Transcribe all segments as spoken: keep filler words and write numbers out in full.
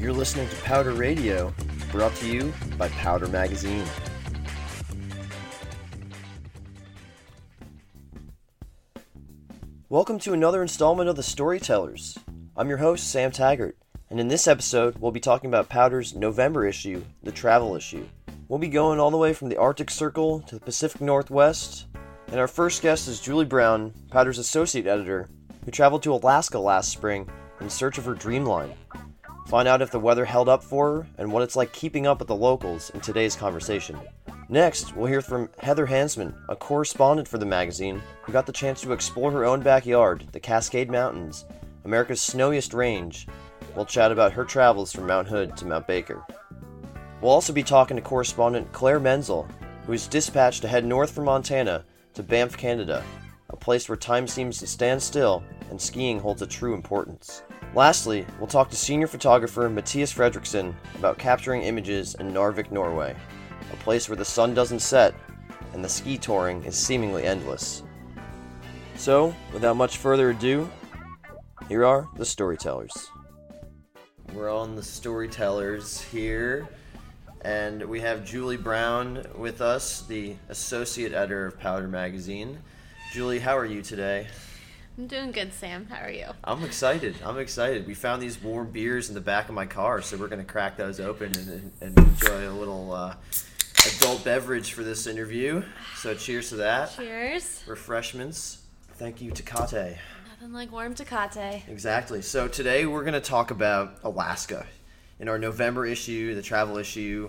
You're listening to Powder Radio, brought to you by Powder Magazine. Welcome to another installment of The Storytellers. I'm your host, Sam Taggart, and in this episode, we'll be talking about Powder's November issue, the travel issue. We'll be going all the way from the Arctic Circle to the Pacific Northwest, and our first guest is Julie Brown, Powder's associate editor, who traveled to Alaska last spring in search of her dreamline. Find out if the weather held up for her and what it's like keeping up with the locals in today's conversation. Next, we'll hear from Heather Hansman, a correspondent for the magazine, who got the chance to explore her own backyard, the Cascade Mountains, America's snowiest range. We'll chat about her travels from Mount Hood to Mount Baker. We'll also be talking to correspondent Claire Menzel, who is dispatched to head north from Montana to Banff, Canada, a place where time seems to stand still and skiing holds a true importance. Lastly, we'll talk to senior photographer Matthias Fredriksson about capturing images in Narvik, Norway, a place where the sun doesn't set and the ski touring is seemingly endless. So, without much further ado, here are the Storytellers. We're on the Storytellers here, and we have Julie Brown with us, the associate editor of Powder Magazine. Julie, how are you today? I'm doing good, Sam. How are you? I'm excited. I'm excited. We found these warm beers in the back of my car, so we're going to crack those open and, and enjoy a little uh, adult beverage for this interview. So cheers to that. Cheers. Refreshments. Thank you, Tecate. Nothing like warm Tecate. Exactly. So today we're going to talk about Alaska. In our November issue, the travel issue,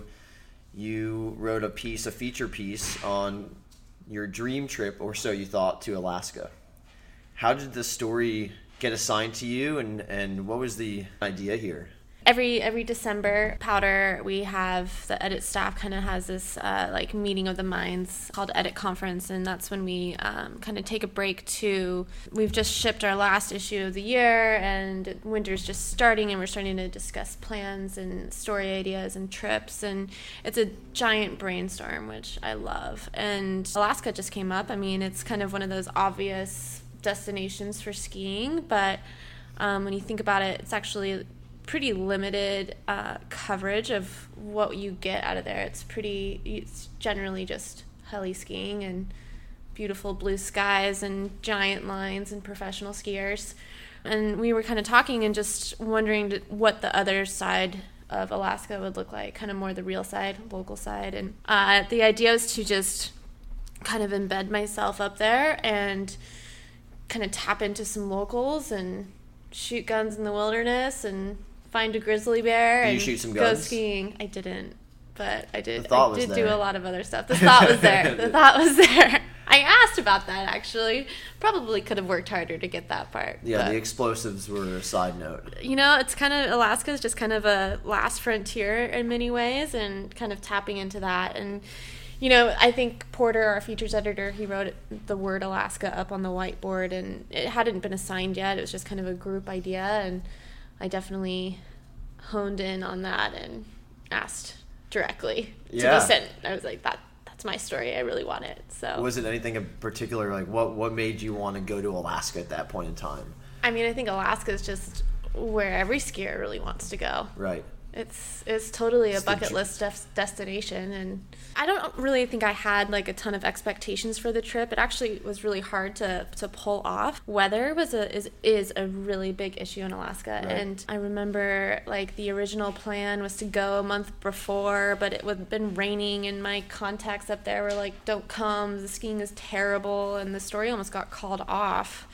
you wrote a piece, a feature piece on your dream trip, or so you thought, to Alaska. How did this story get assigned to you, and, and what was the idea here? Every every December, Powder, we have the edit staff kind of has this uh, like meeting of the minds called Edit Conference, and that's when we um, kind of take a break to, we've just shipped our last issue of the year, and winter's just starting, and we're starting to discuss plans and story ideas and trips, and it's a giant brainstorm, which I love. And Alaska just came up. I mean, it's kind of one of those obvious destinations for skiing, but um, when you think about it, it's actually pretty limited uh, coverage of what you get out of there. It's pretty, it's generally just heli skiing and beautiful blue skies and giant lines and professional skiers. And we were kind of talking and just wondering what the other side of Alaska would look like, kind of more the real side, local side. And uh, the idea was to just kind of embed myself up there and kind of tap into some locals and shoot guns in the wilderness and find a grizzly bear Did and you shoot some go guns? skiing. I didn't, but I did. The thought I was did there. do a lot of other stuff. The thought was there. The thought was there. I asked about that, actually. Probably could have worked harder to get that part. Yeah, but, the explosives were a side note. you know, it's kind of, Alaska is just kind of a last frontier in many ways, and kind of tapping into that. And you know, I think Porter, our features editor, he wrote the word Alaska up on the whiteboard, and it hadn't been assigned yet. It was just kind of a group idea, and I definitely honed in on that and asked directly to Yeah. be sent. I was like, that that's my story. I really want it. So Was it anything in particular, like what, what made you want to go to Alaska at that point in time? I mean, I think Alaska is just where every skier really wants to go. Right. It's it's totally a It's the bucket dr- list def- destination, and I don't really think I had like a ton of expectations for the trip. It actually was really hard to, to pull off. Weather was a is is a really big issue in Alaska, Right. and I remember like the original plan was to go a month before, but it had been raining, and my contacts up there were like, "Don't come, the skiing is terrible," and the story almost got called off.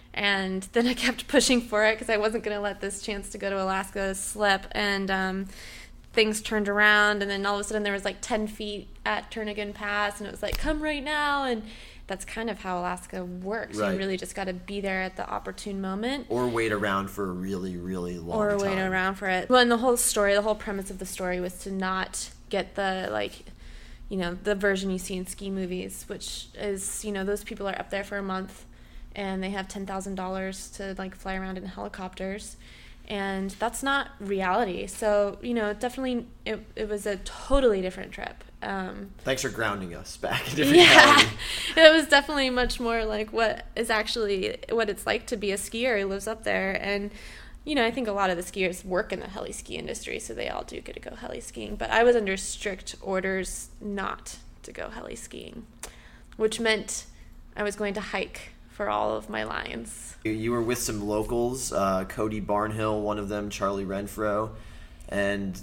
And then I kept pushing for it because I wasn't going to let this chance to go to Alaska slip. And um, things turned around, and then all of a sudden there was like ten feet at Turnagain Pass, and it was like, come right now. And that's kind of how Alaska works. Right. You really just got to be there at the opportune moment. Or wait around for a really, really long Or time. wait around for it. Well, and the whole story, the whole premise of the story was to not get the, like, you know, the version you see in ski movies, which is, you know, those people are up there for a month, and they have ten thousand dollars to, like, fly around in helicopters. And that's not reality. So, you know, definitely it, it was a totally different trip. Um, Thanks for grounding us back in different yeah, reality. it was definitely much more like what is actually what it's like to be a skier who lives up there. And you know, I think a lot of the skiers work in the heli ski industry, so they all do get to go heli skiing. But I was under strict orders not to go heli skiing, which meant I was going to hike for all of my lines. You were with some locals, uh, Cody Barnhill, one of them, Charlie Renfro, and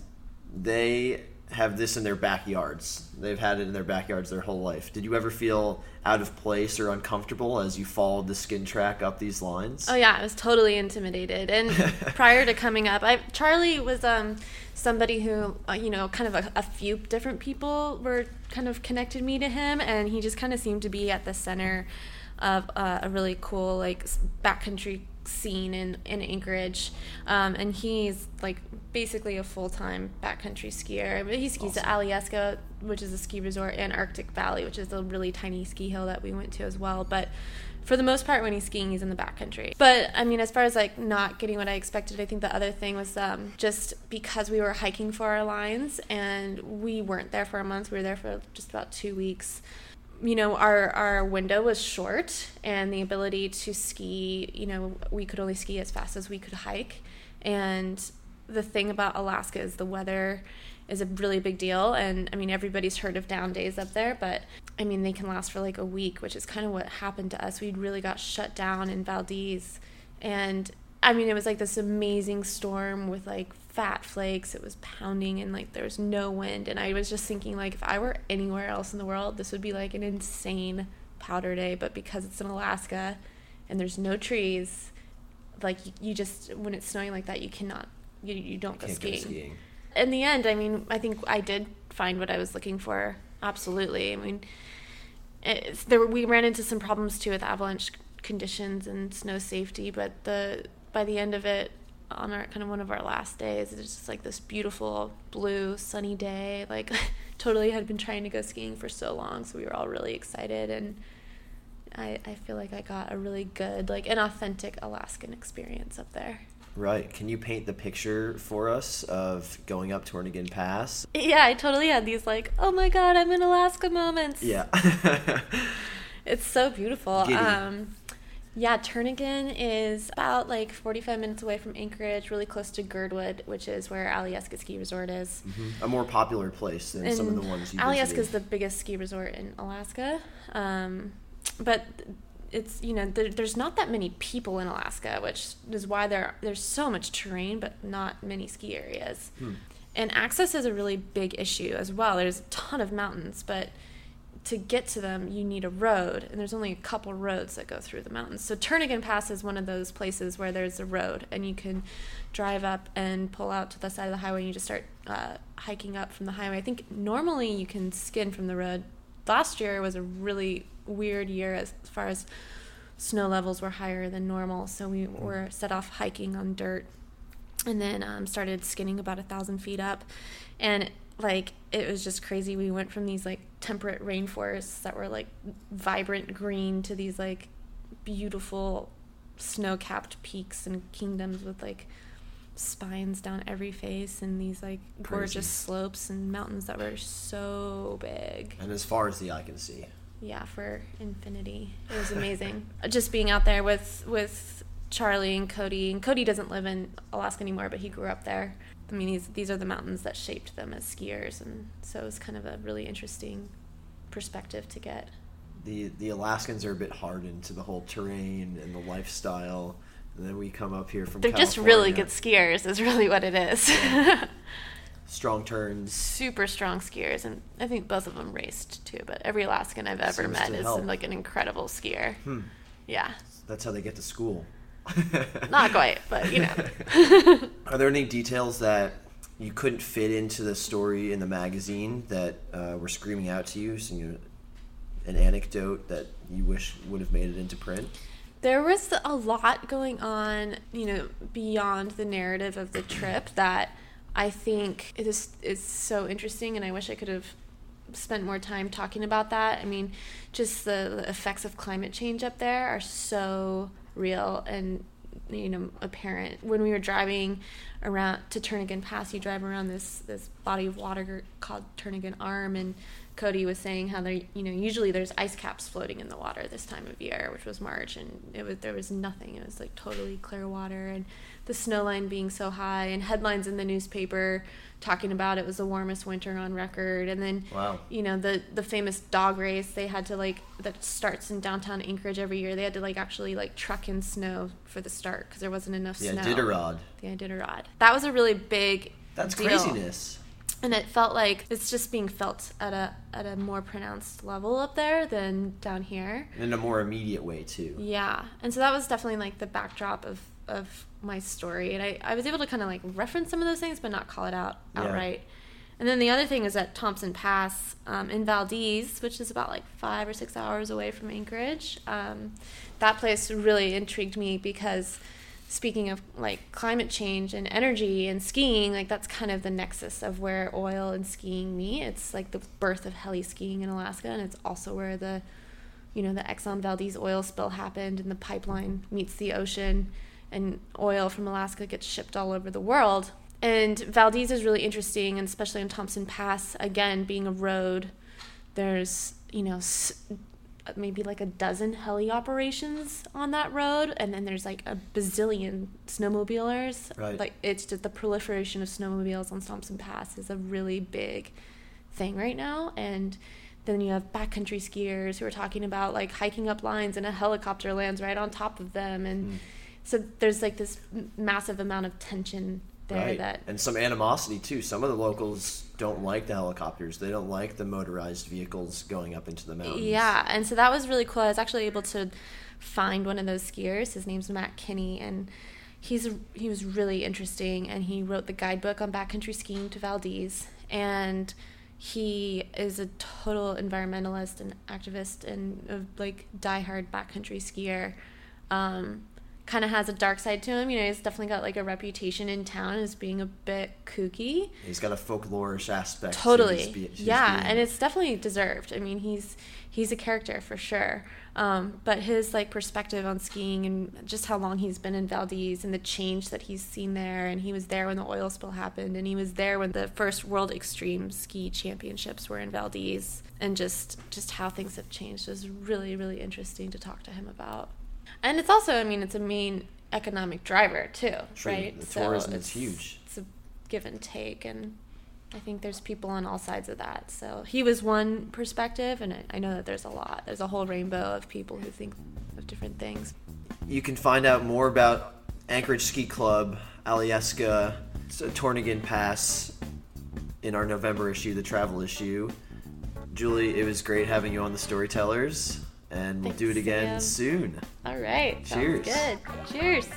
they have this in their backyards. They've had it in their backyards their whole life. Did you ever feel out of place or uncomfortable as you followed the skin track up these lines? Oh yeah, I was totally intimidated. And prior to coming up, I Charlie was um somebody who, uh, you know, kind of a, a few different people were kind of connected me to him, and he just kind of seemed to be at the center of uh, a really cool like backcountry scene in, in Anchorage. Um, and he's like basically a full-time backcountry skier. He skis awesome. At Alyeska, which is a ski resort, and Arctic Valley, which is a really tiny ski hill that we went to as well. But for the most part, when he's skiing, he's in the backcountry. But I mean, as far as like not getting what I expected, I think the other thing was um, just because we were hiking for our lines and we weren't there for a month, we were there for just about two weeks. You know, our, our window was short, and the ability to ski, you know, we could only ski as fast as we could hike. And the thing about Alaska is the weather is a really big deal. And I mean, everybody's heard of down days up there, but I mean, they can last for like a week, which is kind of what happened to us. We really got shut down in Valdez. And I mean, it was like this amazing storm with like fat flakes. It was pounding and like there was no wind. And I was just thinking, like, if I were anywhere else in the world, this would be like an insane powder day. But because it's in Alaska and there's no trees, like you, you just, when it's snowing like that, you cannot, you, you don't go skiing. go skiing. In the end, I mean, I think I did find what I was looking for. Absolutely. I mean, it's, there we ran into some problems too with avalanche conditions and snow safety, but the by the end of it, on our kind of one of our last days, it was just like this beautiful blue sunny day. Like totally had been trying to go skiing for so long, so we were all really excited, and I I feel like I got a really good, like an authentic Alaskan experience up there. Right. Can you paint the picture for us of going up Turnagain Pass? Yeah, I totally had these like, oh my god, I'm in Alaska moments. Yeah. It's so beautiful. Giddy. Um Yeah, Turnagain is about like forty-five minutes away from Anchorage, really close to Girdwood, which is where Alyeska Ski Resort is. Mm-hmm. A more popular place than and some of the ones you Alyeska is the biggest ski resort in Alaska. Um, but it's, you know, there, there's not that many people in Alaska, which is why there there's so much terrain, but not many ski areas. Hmm. And access is a really big issue as well. There's a ton of mountains, but to get to them, you need a road, and there's only a couple roads that go through the mountains. So Turnagain Pass is one of those places where there's a road, and you can drive up and pull out to the side of the highway, and you just start uh, hiking up from the highway. I think normally you can skin from the road. Last year was a really weird year as far as snow levels were higher than normal, so we were set off hiking on dirt, and then um, started skinning about a thousand feet up, and like it was just crazy. We went from these like temperate rainforests that were like vibrant green to these like beautiful snow-capped peaks and kingdoms with like spines down every face, and these like Crazy. gorgeous slopes and mountains that were so big and as far as the eye can see. Yeah, for infinity. It was amazing. Just being out there with with Charlie and Cody. And Cody doesn't live in Alaska anymore, but he grew up there. I mean, these these are the mountains that shaped them as skiers, and so it was kind of a really interesting perspective to get. The the Alaskans are a bit hardened to the whole terrain and the lifestyle, and then we come up here from They're California. just really good skiers is really what it is. Yeah. Strong turns. Super strong skiers, and I think both of them raced too, but every Alaskan I've ever Seems met to is help. like an incredible skier. Hmm. Yeah. That's how they get to school. Not quite, but you know. Are there any details that you couldn't fit into the story in the magazine that uh, were screaming out to you? So, you know, an anecdote that you wish would have made it into print? There was a lot going on, you know, beyond the narrative of the trip that I think it is is so interesting, and I wish I could have spent more time talking about that. I mean, just the, the effects of climate change up there are so real and, you know, apparent. When we were driving around to Turnagain Pass, you drive around this this body of water called Turnagain Arm, and Cody was saying how there, you know, usually there's ice caps floating in the water this time of year, which was March, and it was there was nothing. It was like totally clear water, and the snow line being so high, and headlines in the newspaper talking about it was the warmest winter on record. And then, wow. you know, the the famous dog race they had to like that starts in downtown Anchorage every year. They had to like actually like truck in snow for the start because there wasn't enough the snow. Iditarod. The Iditarod. That was a really big. That's deal. craziness. And it felt like it's just being felt at a at a more pronounced level up there than down here. In a more immediate way, too. Yeah. And so that was definitely, like, the backdrop of, of my story. And I, I was able to kind of, like, reference some of those things, but not call it out outright. Yeah. And then the other thing is at Thompson Pass um, in Valdez, which is about, like, five or six hours away from Anchorage. Um, that place really intrigued me because... Speaking of like climate change and energy and skiing, like that's kind of the nexus of where oil and skiing meet. It's like the birth of heli skiing in Alaska, and it's also where the, you know, the Exxon Valdez oil spill happened, and the pipeline meets the ocean, and oil from Alaska gets shipped all over the world. And Valdez is really interesting, and especially in Thompson Pass, again being a road, there's you know. S- maybe like a dozen heli operations on that road, and then there's like a bazillion snowmobilers. Right. Like it's just the proliferation of snowmobiles on Thompson Pass is a really big thing right now. And then you have backcountry skiers who are talking about like hiking up lines and a helicopter lands right on top of them, and mm. so there's like this massive amount of tension there. Right. That and some animosity too. Some of the locals don't like the helicopters. They don't like the motorized vehicles going up into the mountains. Yeah, and so that was really cool. I was actually able to find one of those skiers. His name's Matt Kinney, and he's he was really interesting, and he wrote the guidebook on backcountry skiing to Valdez, and he is a total environmentalist and activist and a like diehard backcountry skier. Um, kind of has a dark side to him. You know, he's definitely got like a reputation in town as being a bit kooky. He's got a folklorish aspect. Totally. To his be- his yeah, being. And it's definitely deserved. I mean, he's he's a character for sure. Um, but his like perspective on skiing and just how long he's been in Valdez and the change that he's seen there, and he was there when the oil spill happened, and he was there when the first World Extreme Ski Championships were in Valdez, and just just how things have changed was really, really interesting to talk to him about. And it's also, I mean, it's a main economic driver, too, True. right? The tourism so is huge. It's a give and take, and I think there's people on all sides of that. So he was one perspective, and I know that there's a lot. There's a whole rainbow of people who think of different things. You can find out more about Anchorage Ski Club, Alyeska, Tornigan Pass in our November issue, the travel issue. Julie, it was great having you on the Storytellers. And we'll Thanks, do it again Sam. soon. All right. Cheers. Sounds good. Cheers.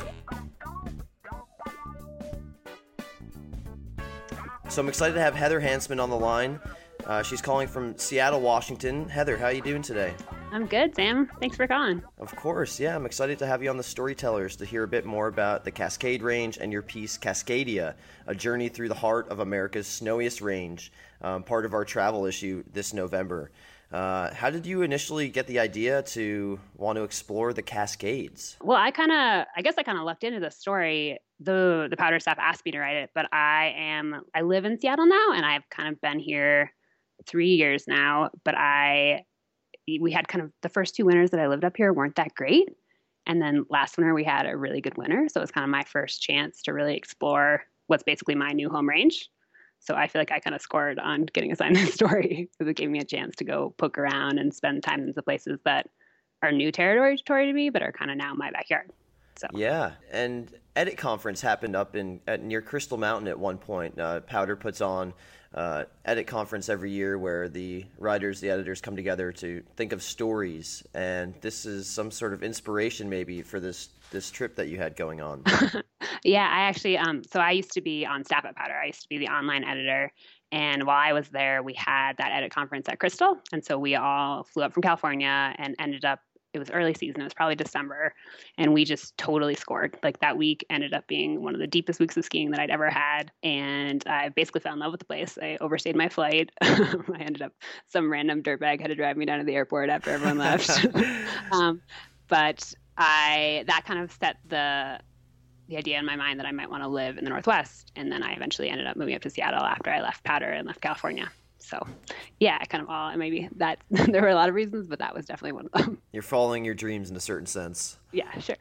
So I'm excited to have Heather Hansman on the line. Uh, she's calling from Seattle, Washington. Heather, how are you doing today? I'm good, Sam. Thanks for calling. Of course, yeah. I'm excited to have you on the Storytellers to hear a bit more about the Cascade Range and your piece, Cascadia, a journey through the heart of America's snowiest range, um, part of our travel issue this November. Uh, how did you initially get the idea to want to explore the Cascades? Well, I kind of, I guess I kind of lucked into the story. The the Powder staff asked me to write it, but I am, I live in Seattle now, and I've kind of been here three years now. But I, we had kind of the first two winters that I lived up here weren't that great, and then last winter we had a really good winter, so it was kind of my first chance to really explore what's basically my new home range. So I feel like I kind of scored on getting assigned this story because it gave me a chance to go poke around and spend time in the places that are new territory to me, but are kind of now my backyard. So yeah, and Edit Conference happened up in at, near Crystal Mountain at one point. Uh, Powder puts on uh, Edit Conference every year where the writers, the editors come together to think of stories, and this is some sort of inspiration maybe for this this trip that you had going on. Yeah, I actually, um, so I used to be on staff at Powder. I used to be the online editor. And while I was there, we had that edit conference at Crystal. And so we all flew up from California and ended up, it was early season. It was probably December. And we just totally scored. Like that week ended up being one of the deepest weeks of skiing that I'd ever had. And I basically fell in love with the place. I overstayed my flight. I ended up, some random dirtbag had to drive me down to the airport after everyone left. um, but I, that kind of set the, the idea in my mind that I might want to live in the Northwest. And then I eventually ended up moving up to Seattle after I left Powder and left California. So yeah, kind of all, maybe that there were a lot of reasons, but that was definitely one of them. You're following your dreams in a certain sense. Yeah, sure.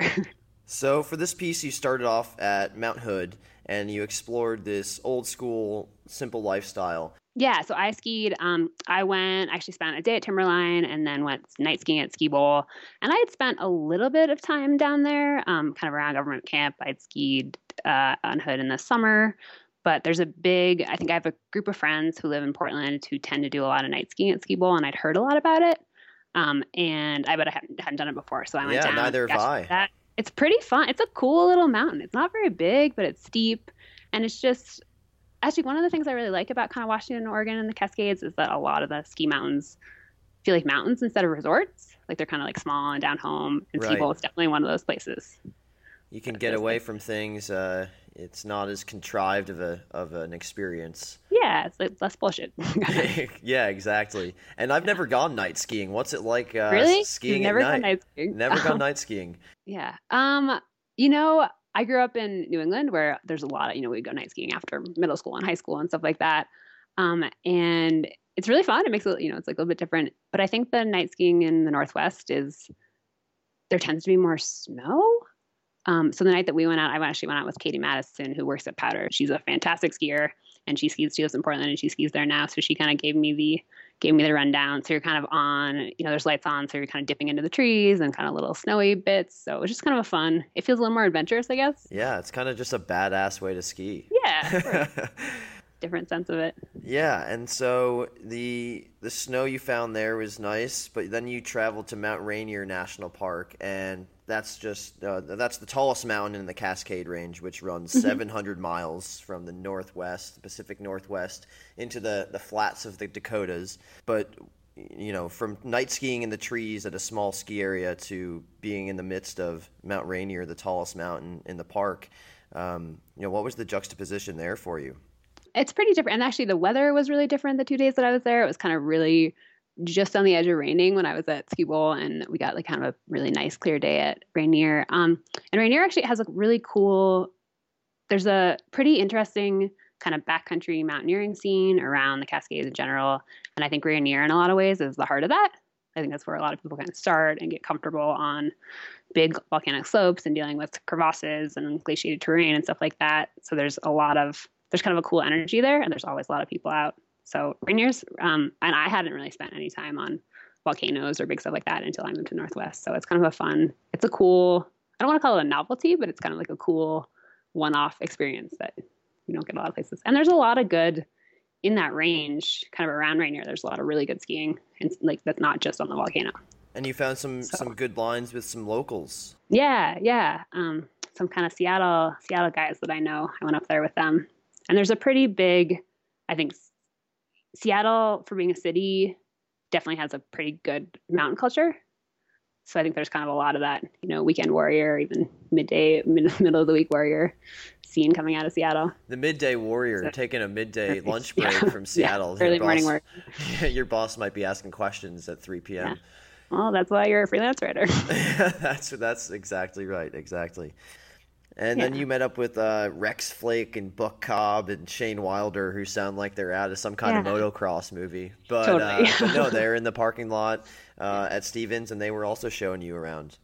So for this piece, you started off at Mount Hood, and you explored this old school, simple lifestyle. Yeah, so I skied. Um, I went, actually spent a day at Timberline and then went night skiing at Ski Bowl. And I had spent a little bit of time down there, um, kind of around government camp. I'd skied uh, on Hood in the summer. But there's a big, I think I have a group of friends who live in Portland who tend to do a lot of night skiing at Ski Bowl, and I'd heard a lot about it. Um, and I bet I hadn't, hadn't done it before. So I went yeah, down. Yeah, neither have I. That. It's pretty fun. It's a cool little mountain. It's not very big, but it's steep. And it's just, actually, one of the things I really like about kind of Washington, Oregon, and the Cascades is that a lot of the ski mountains feel like mountains instead of resorts. Like they're kind of like small and down home. And right. Ski Bowl is definitely one of those places. You can get away from things. Uh, it's not as contrived of a of an experience. Yeah, it's like less bullshit. Yeah, exactly. And I've never gone night skiing. What's it like uh, really? skiing You've never at night? Gone night skiing? Never gone night skiing. Yeah. Um, you know, I grew up in New England where there's a lot of, you know, we'd go night skiing after middle school and high school and stuff like that. Um, and it's really fun. It makes it, you know, it's like a little bit different. But I think the night skiing in the Northwest is, there tends to be more snow. Um, so the night that we went out, I actually went out with Katie Madison, who works at Powder. She's a fantastic skier, and she skis. She lives in Portland, and she skis there now. So she kind of gave me the gave me the rundown. So you're kind of on, you know, there's lights on, so you're kind of dipping into the trees and kind of little snowy bits. So it was just kind of a fun. It feels a little more adventurous, I guess. Yeah, it's kind of just a badass way to ski. Yeah. Different sense of it. Yeah, and so the the snow you found there was nice, but then you traveled to Mount Rainier National Park, and that's just uh, that's the tallest mountain in the Cascade Range, which runs mm-hmm. seven hundred miles from the northwest, the Pacific Northwest, into the, the flats of the Dakotas. But you know, from night skiing in the trees at a small ski area to being in the midst of Mount Rainier, the tallest mountain in the park, um, you know, what was the juxtaposition there for you? It's pretty different. And actually the weather was really different the two days that I was there. It was kind of really just on the edge of raining when I was at Ski Bowl, and we got like kind of a really nice clear day at Rainier. Um, and Rainier actually has a really cool, there's a pretty interesting kind of backcountry mountaineering scene around the Cascades in general. And I think Rainier in a lot of ways is the heart of that. I think that's where a lot of people kind of start and get comfortable on big volcanic slopes and dealing with crevasses and glaciated terrain and stuff like that. So there's a lot of, there's kind of a cool energy there, and there's always a lot of people out. So Rainier's, um, and I hadn't really spent any time on volcanoes or big stuff like that until I moved to Northwest. So it's kind of a fun, it's a cool, I don't want to call it a novelty, but it's kind of like a cool one-off experience that you don't get a lot of places. And there's a lot of good in that range, kind of around Rainier. There's a lot of really good skiing, and like that's not just on the volcano. And you found some so, some good lines with some locals. Yeah, yeah. Um, some kind of Seattle Seattle guys that I know. I went up there with them. And there's a pretty big, I think, Seattle, for being a city, definitely has a pretty good mountain culture. So I think there's kind of a lot of that, you know, weekend warrior, even midday, mid, middle of the week warrior scene coming out of Seattle. The midday warrior, so, taking a midday lunch break yeah, from Seattle. Yeah, early boss, morning work. Your boss might be asking questions at three p.m. Yeah. Well, that's why you're a freelance writer. that's that's exactly right, exactly. And yeah. then you met up with uh, Rex Flake and Buck Cobb and Shane Wilder, who sound like they're out of some kind yeah. of motocross movie. But, totally. uh, but no, they're in the parking lot uh, at Stevens, and they were also showing you around.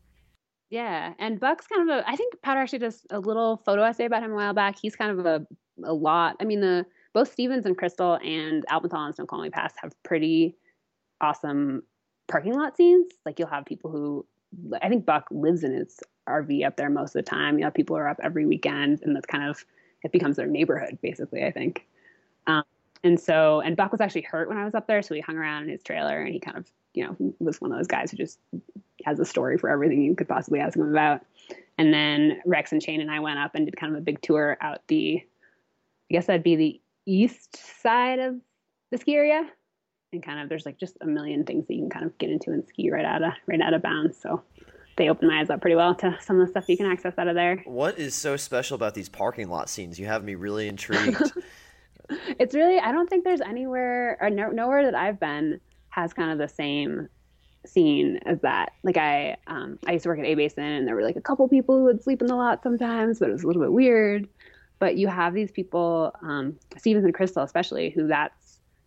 Yeah, and Buck's kind of a, I think Powder actually does a little photo essay about him a while back. He's kind of a, a lot. I mean, the both Stevens and Crystal and Alpental and Snoqualmie Pass have pretty awesome parking lot scenes. Like you'll have people who, I think Buck lives in his R V up there most of the time. You know, people are up every weekend, and that's kind of, it becomes their neighborhood, basically, I think. Um, and so, and Buck was actually hurt when I was up there, so he hung around in his trailer, and he kind of, you know, was one of those guys who just has a story for everything you could possibly ask him about. And then Rex and Shane and I went up and did kind of a big tour out the, I guess that'd be the east side of the ski area. And kind of, there's like just a million things that you can kind of get into and ski right out of, right out of bounds. So they opened my eyes up pretty well to some of the stuff you can access out of there. What is so special about these parking lot scenes? You have me really intrigued. It's really, I don't think there's anywhere, or no, nowhere that I've been has kind of the same scene as that. Like I, um, I used to work at A-Basin, and there were like a couple people who would sleep in the lot sometimes, but it was a little bit weird. But you have these people, um, Stevens and Crystal especially, who that's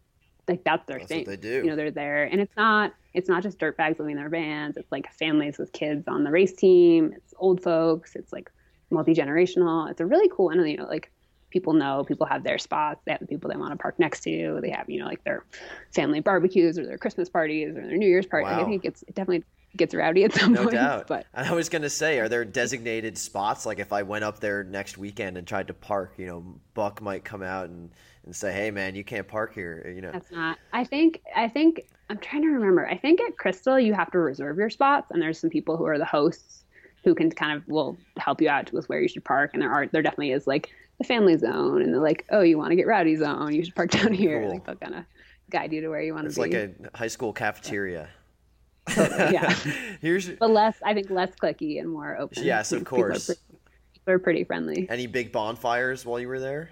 like that's their That's thing. what they do. You know, they're there, and it's not it's not just dirtbags living in their vans. It's like families with kids on the race team. It's old folks. It's like multi-generational. It's a really cool, and you know, like people know people have their spots. They have the people they want to park next to. They have, you know, like their family barbecues or their Christmas parties or their New Year's party. Wow. I think it's it definitely gets rowdy at some No point. doubt. But I was going to say, are there designated spots? Like if I went up there next weekend and tried to park, you know, Buck might come out and, and say, hey, man, you can't park here, you know. that's not. I think, I think, I'm trying to remember. I think at Crystal, you have to reserve your spots, and there's some people who are the hosts who can kind of will help you out with where you should park. And there are, there definitely is like the family zone, and they're like, oh, you want to get rowdy zone, you should park down here. Cool. Like they'll kind of guide you to where you want to It's be. like a high school cafeteria. Totally, yeah. Here's But less, I think, less clicky and more open. Yes, of People course. are pretty, people are pretty friendly. Any big bonfires while you were there?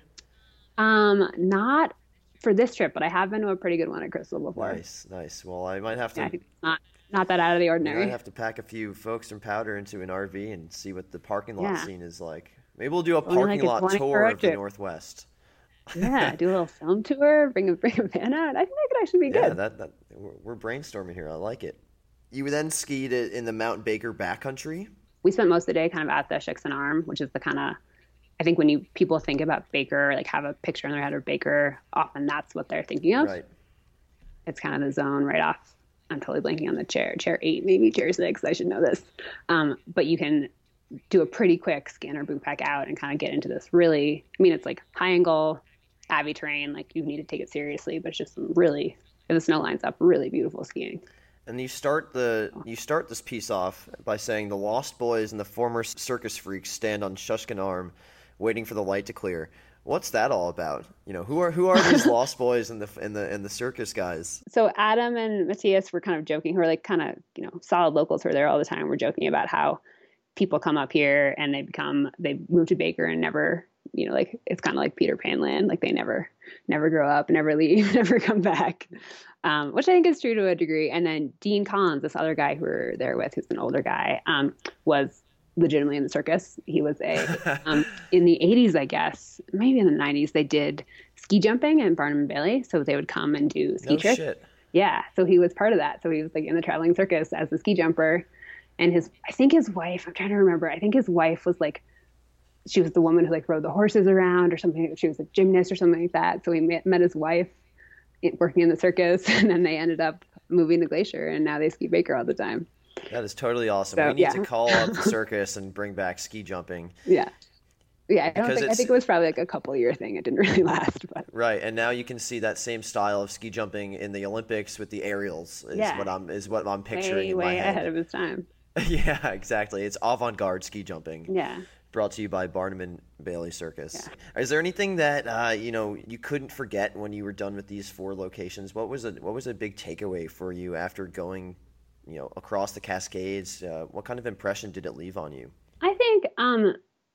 Um, not for this trip, but I have been to a pretty good one at Crystal before. Nice, nice. Well, I might have to Yeah, I think it's not not that out of the I ordinary. might have to pack a few folks from Powder into an R V and see what the parking lot Yeah. scene is like. Maybe we'll do a Only parking like a lot twenty-four tour hour of the trip. Northwest. Yeah, do a little film tour, bring a bring a van out. I think that could actually be Yeah, good. that, that we're, we're brainstorming here. I like it. You then skied it in the Mount Baker backcountry. We spent most of the day kind of at the Shixon Arm, which is the kind of, I think when you people think about Baker, like have a picture in their head of Baker, often that's what they're thinking of. Right. It's kind of the zone right off. I'm totally blanking on the chair, chair eight, maybe chair six. I should know this. Um, but you can do a pretty quick scanner boot pack out and kind of get into this really, I mean, it's like high angle, Abbey terrain. Like you need to take it seriously, but it's just some really, if the snow lines up, really beautiful skiing. And you start the you start this piece off by saying the Lost Boys and the former circus freaks stand on Shushkin Arm, waiting for the light to clear. What's that all about? You know, who are who are these Lost Boys and the and the and the circus guys? So Adam and Matthias were kind of joking, who are like kind of, you know, solid locals who are there all the time. We're joking about how people come up here and they become, they move to Baker and never, you know, like it's kind of like Peter Pan land. Like they never, never grow up, never leave, never come back, um, which I think is true to a degree. And then Dean Collins, this other guy who we're there with, who's an older guy, um, was legitimately in the circus. He was a, um, in the eighties, I guess, maybe in the nineties, they did ski jumping in Barnum and Bailey. So they would come and do ski No tricks. shit. Yeah. So he was part of that. So he was like in the traveling circus as a ski jumper. And his, I think his wife, I'm trying to remember, I think his wife was like, she was the woman who like rode the horses around or something. She was a gymnast or something like that. So he met, met his wife working in the circus, and then they ended up moving to Glacier, and now they ski Baker all the time. That is totally awesome. So, we need yeah. to call up the circus and bring back ski jumping. Yeah. Yeah. I don't Because think, I it's- think it was probably like a couple year thing. It didn't really last, but Right, and now you can see that same style of ski jumping in the Olympics with the aerials. Is Yeah. what I'm is what I'm picturing way, in my way head. ahead of his time. Yeah, exactly. It's avant-garde ski jumping. Yeah. Brought to you by Barnum and Bailey Circus. Is there anything that uh, you know you couldn't forget when you were done with these four locations? What was a what was a big takeaway for you after going, you know, across the Cascades? Uh, what kind of impression did it leave on you? I think, um,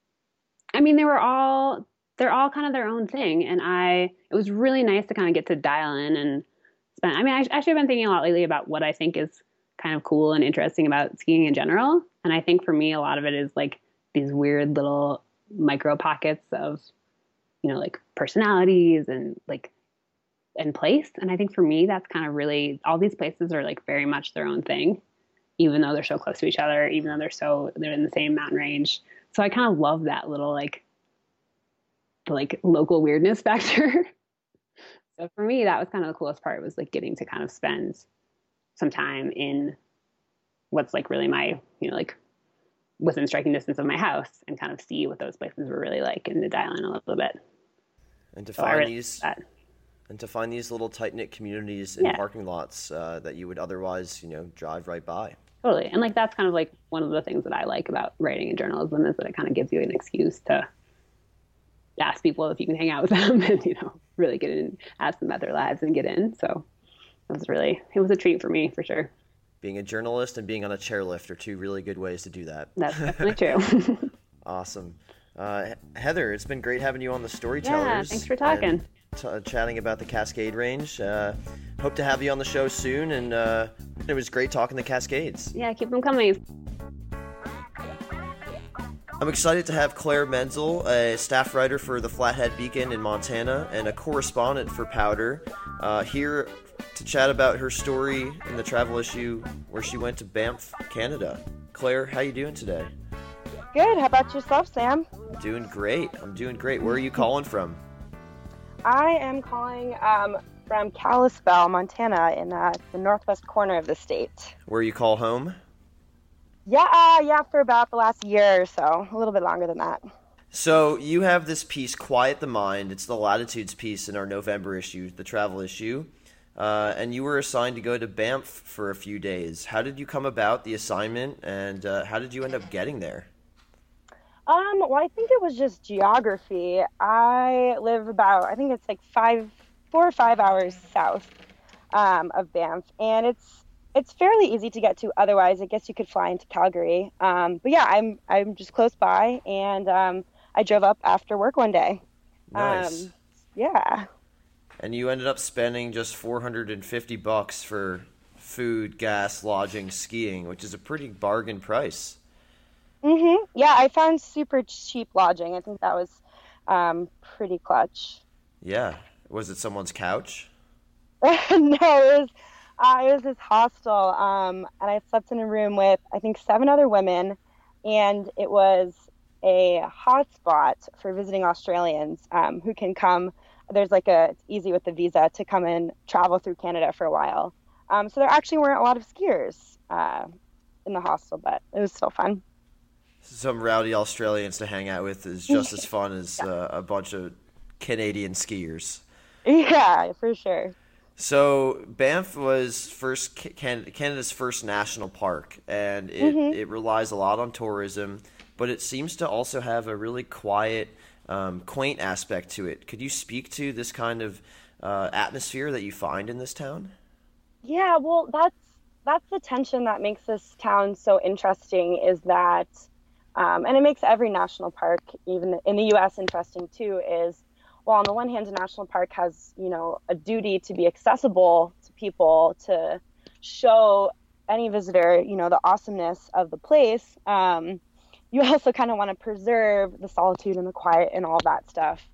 I mean, they were all, they're all kind of their own thing. And I, it was really nice to kind of get to dial in and spend, I mean, I actually have been thinking a lot lately about what I think is kind of cool and interesting about skiing in general. And I think for me, a lot of it is like these weird little micro pockets of, you know, like personalities and like, and place. And I think for me, that's kind of really, all these places are like very much their own thing, even though they're so close to each other, even though they're so, they're in the same mountain range. So I kind of love that little like, like local weirdness factor. So for me, that was kind of the coolest part, was like getting to kind of spend some time in what's like really my, you know, like within striking distance of my house, and kind of see what those places were really like, and to dial in a little bit. And to So I find really these like that. and to find these little tight knit communities in Yeah. parking lots uh, that you would otherwise, you know, drive right by. Totally. And like, that's kind of like one of the things that I like about writing in journalism, is that it kind of gives you an excuse to ask people if you can hang out with them and, you know, really get in, ask them about their lives and get in. So it was really, it was a treat for me, for sure. Being a journalist and being on a chairlift are two really good ways to do that. That's definitely true. Awesome. Uh, Heather, it's been great having you on the Storytellers. Yeah, thanks for talking. and T- uh, chatting about the Cascade Range. Uh, hope to have you on the show soon, and uh, it was great talking the Cascades. Yeah, keep them coming. I'm excited to have Claire Menzel, a staff writer for the Flathead Beacon in Montana and a correspondent for Powder, uh, here to chat about her story in the travel issue where she went to Banff, Canada. Claire, how you doing today? Good. How about yourself, Sam? Doing great. I'm doing great. Where are you calling from? I am calling um, from Kalispell, Montana, in uh, the northwest corner of the state. Where you call home? Yeah, uh, yeah, for about the last year or so, a little bit longer than that. So you have this piece, Quiet the Mind. It's the Latitudes piece in our November issue, the travel issue. Uh, and you were assigned to go to Banff for a few days. How did you come about the assignment, and uh, how did you end up getting there? Um, well, I think it was just geography. I live about, I think it's like five, four or five hours south um, of Banff, and it's it's fairly easy to get to. Otherwise, I guess you could fly into Calgary. Um, but yeah, I'm I'm just close by, and um, I drove up after work one day. Nice. Um, yeah. And you ended up spending just four hundred fifty bucks for food, gas, lodging, skiing, which is a pretty bargain price. Mm-hmm. Yeah, I found super cheap lodging. I think that was um, pretty clutch. Yeah. Was it someone's couch? No, it was uh, it was this hostel, um, and I slept in a room with, I think, seven other women, and it was a hotspot for visiting Australians um, who can come. There's like a, it's easy with the visa to come and travel through Canada for a while. Um, so there actually weren't a lot of skiers uh, in the hostel, but it was still fun. Some rowdy Australians to hang out with is just as fun as uh, a bunch of Canadian skiers. Yeah, for sure. So Banff was first Can- Canada's first national park, and it, mm-hmm. it relies a lot on tourism, but it seems to also have a really quiet, um, quaint aspect to it. Could you speak to this kind of uh, atmosphere that you find in this town? Yeah, well, that's that's the tension that makes this town so interesting, is that, um, and it makes every national park, even in the U S, interesting too, is, well, on the one hand, a national park has, you know, a duty to be accessible to people, to show any visitor, you know, the awesomeness of the place. Um, you also kind of want to preserve the solitude and the quiet and all that stuff.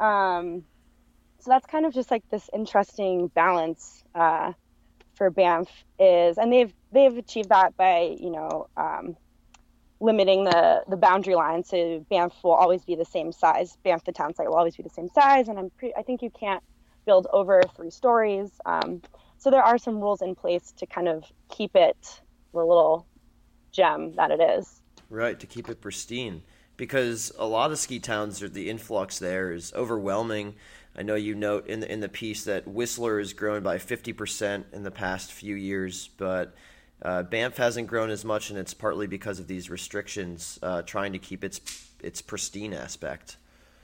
Um, so that's kind of just like this interesting balance uh, for Banff is, and they've they've achieved that by, you know, um, limiting the, the boundary line. So Banff will always be the same size. Banff, the town site, will always be the same size. And I'm pre- I think you can't build over three stories. Um, so there are some rules in place to kind of keep it the little gem that it is. Right, to keep it pristine. Because a lot of ski towns, are, the influx there is overwhelming. I know you note in the, in the piece that Whistler has grown by fifty percent in the past few years, but Uh, Banff hasn't grown as much, and it's partly because of these restrictions, uh, trying to keep its its pristine aspect.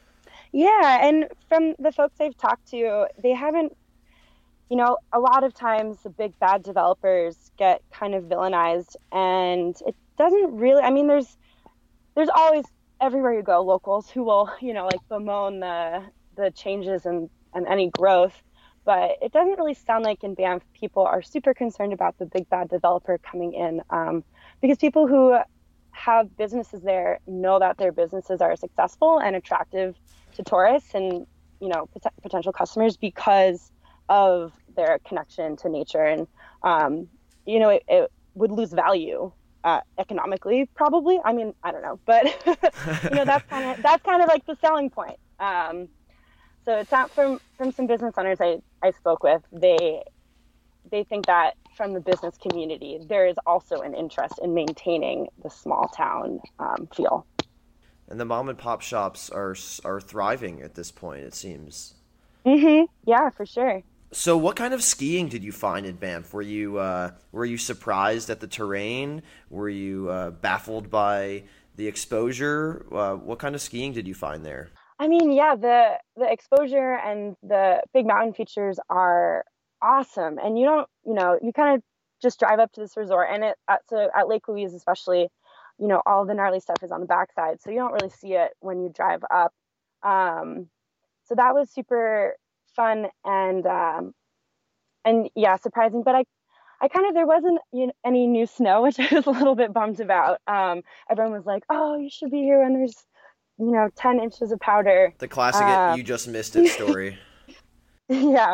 Yeah, and from the folks I've talked to, they haven't, you know, a lot of times the big bad developers get kind of villainized, and it doesn't really, I mean, there's there's always, everywhere you go, locals who will, you know, like bemoan the the changes and, and any growth. But it doesn't really sound like in Banff people are super concerned about the big bad developer coming in, um, because people who have businesses there know that their businesses are successful and attractive to tourists and, you know, pot- potential customers because of their connection to nature. And, um, you know, it, it would lose value uh, economically, probably. I mean, I don't know, but you know, that's kind of that's kind of like the selling point. Um, So it's not from, from some business owners I, I spoke with. They they think that from the business community, there is also an interest in maintaining the small town um, feel. And the mom and pop shops are are thriving at this point, it seems. Mm-hmm. Yeah, for sure. So what kind of skiing did you find in Banff? Were you uh, were you surprised at the terrain? Were you uh, baffled by the exposure? Uh, what kind of skiing did you find there? I mean, yeah, the the exposure and the big mountain features are awesome. And you don't, you know, you kind of just drive up to this resort, and it at, so at Lake Louise especially, you know, all the gnarly stuff is on the backside, so you don't really see it when you drive up. Um, so that was super fun and um, and yeah, surprising. But I I kind of, there wasn't you know, any new snow, which I was a little bit bummed about. Um, everyone was like, "Oh, you should be here when there's, you know, ten inches of powder." The classic Uh, "you just missed it" story. Yeah.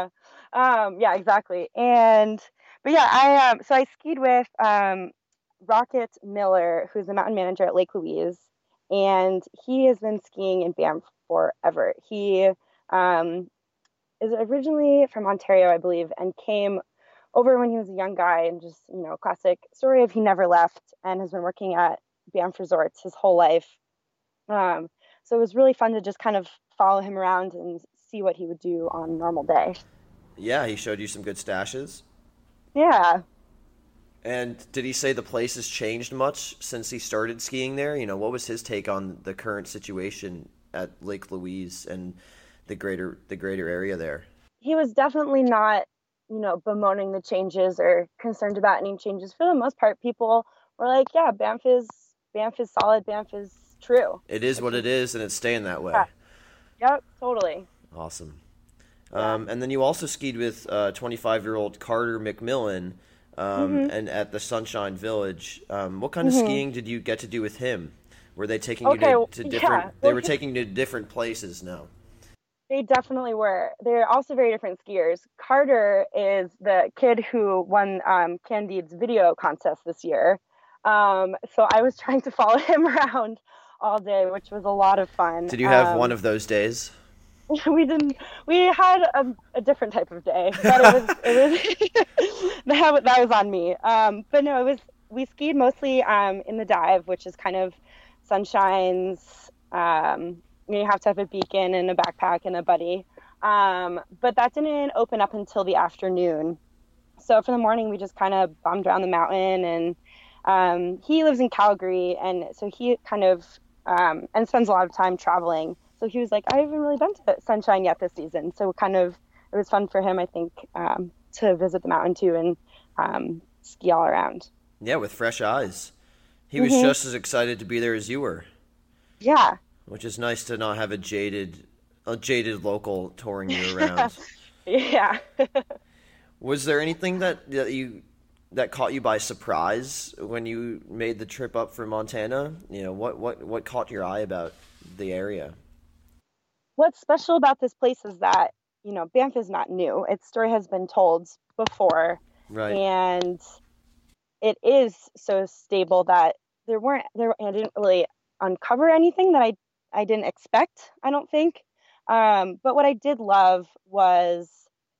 um, yeah, exactly. And but yeah, I um, so I skied with um, Rocket Miller, who's the mountain manager at Lake Louise, and he has been skiing in Banff forever. He um, is originally from Ontario, I believe, and came over when he was a young guy, and just, you know, classic story of he never left and has been working at Banff Resorts his whole life. Um, so it was really fun to just kind of follow him around and see what he would do on a normal day. Yeah, he showed you some good stashes. Yeah. And did he say the place has changed much since he started skiing there? You know, what was his take on the current situation at Lake Louise and the greater the greater area there? He was definitely not, you know, bemoaning the changes or concerned about any changes. For the most part, people were like, yeah, Banff is Banff is solid, Banff is true. It is what it is, and it's staying that way. Yeah. Yep, totally. Awesome. Yeah. Um, and then you also skied with uh, twenty-five-year-old Carter McMillan um, mm-hmm. and at the Sunshine Village. Um, what kind of mm-hmm. skiing did you get to do with him? Were they taking okay, you to, to different? Yeah. They were taking you to different places now. They definitely were. They're also very different skiers. Carter is the kid who won um, Candide's video contest this year. Um, so I was trying to follow him around all day, which was a lot of fun. Did you have um, one of those days? We didn't. We had a, a different type of day, but it was it was that, that was on me. Um, but no, it was we skied mostly um, in the dive, which is kind of Sunshine's. Um, you have to have a beacon and a backpack and a buddy. Um, but that didn't open up until the afternoon. So for the morning, we just kind of bummed around the mountain. And um, he lives in Calgary, and so he kind of um, and spends a lot of time traveling. So he was like, I haven't really been to Sunshine yet this season. So kind of, it was fun for him, I think, um, to visit the mountain too and um, ski all around. Yeah, with fresh eyes. He was mm-hmm. just as excited to be there as you were. Yeah. Which is nice to not have a jaded, a jaded local touring you around. Yeah. Was there anything that, that you that caught you by surprise when you made the trip up from Montana? You know, what what what caught your eye about the area? What's special about this place is that, you know, Banff is not new. Its story has been told before. Right. And it is so stable that there weren't, there, I didn't really uncover anything that I, I didn't expect, I don't think. Um, but what I did love was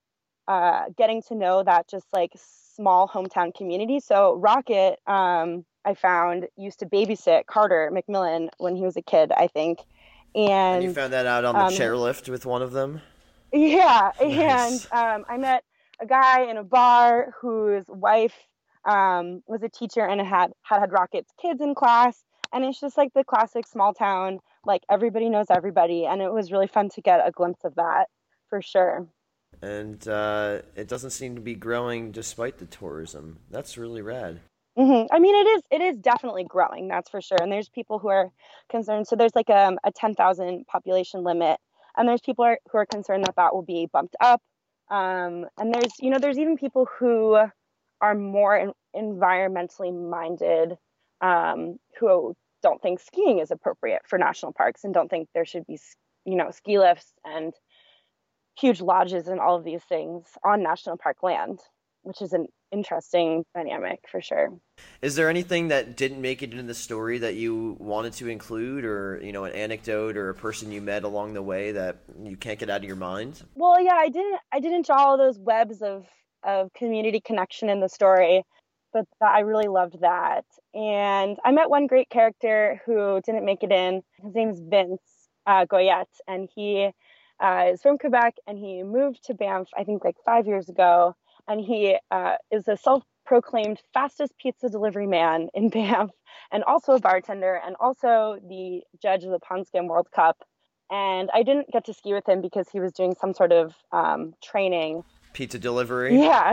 uh, getting to know that just like small hometown community. So Rocket, um, I found, used to babysit Carter McMillan when he was a kid, I think. And, and you found that out on the um, chairlift with one of them? Yeah. Nice. And um, I met a guy in a bar whose wife um, was a teacher and had, had had Rocket's kids in class. And it's just like the classic small town, like everybody knows everybody. And it was really fun to get a glimpse of that, for sure. And uh, it doesn't seem to be growing despite the tourism. That's really rad. Mm-hmm. I mean, it is it is definitely growing, that's for sure. And there's people who are concerned. So there's like um, a ten thousand population limit. And there's people are, who are concerned that that will be bumped up. Um, and there's, you know, there's even people who are more in, environmentally minded, um, who don't think skiing is appropriate for national parks and don't think there should be, you know, ski lifts and huge lodges and all of these things on national park land, which is an interesting dynamic for sure. Is there anything that didn't make it into the story that you wanted to include, or, you know, an anecdote or a person you met along the way that you can't get out of your mind? Well, yeah, I didn't I didn't draw all those webs of of community connection in the story, but I really loved that. And I met one great character who didn't make it in. His name's Vince uh, Goyette, and he uh, is from Quebec, and he moved to Banff, I think, like five years ago. And he uh, is a self-proclaimed fastest pizza delivery man in Banff, and also a bartender, and also the judge of the Pond-Skim World Cup. And I didn't get to ski with him because he was doing some sort of um, training. Pizza delivery? Yeah.